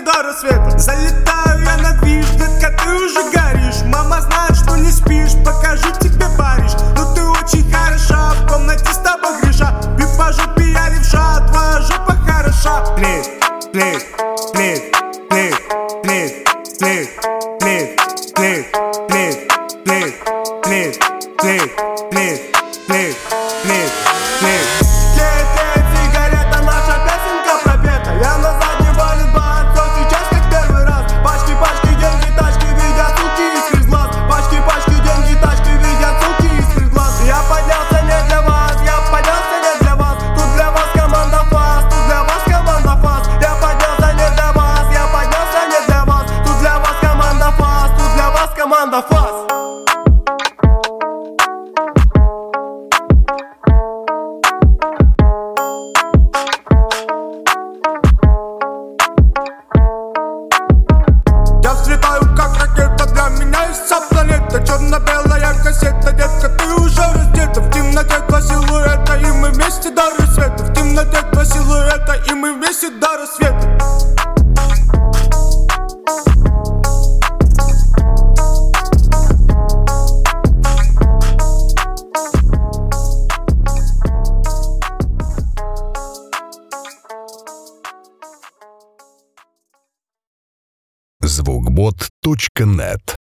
до рассвета. Залетаю я на движ, детка, ты уже горишь. Мама знает, что не спишь, покажу тебе Париж. Ну ты очень хороша, в комнате с тобой греша. Бью по жопе я левша, твоя жопа хороша. Плит, плит, плит, плит, плит, плит, плит, плит, плит, плит, плит, плит, плит, плит, плит, плит. Сигарета, наша песенка пропета. Я на заднем валит бацо, сейчас как первый раз. Пачки, пачки, деньги, тачки, видят суки из глаз. Пачки, пачки, деньги, тачки, видят суки из глаз. Я поднялся не для вас, я поднялся не для вас. Тут для вас команда фаст, тут для вас команда фаст. Я поднялся не для вас, я поднялся не для вас. Тут для вас команда фаст, тут для вас команда фаст. Я взлетаю как ракета, для меня есть вся планета. Черно-белая кассета, детка, ты уже раздета. В темноте два силуэта, и мы вместе до рассвета. В темноте два силуэта, и мы вместе до рассвета. Звукбот.нет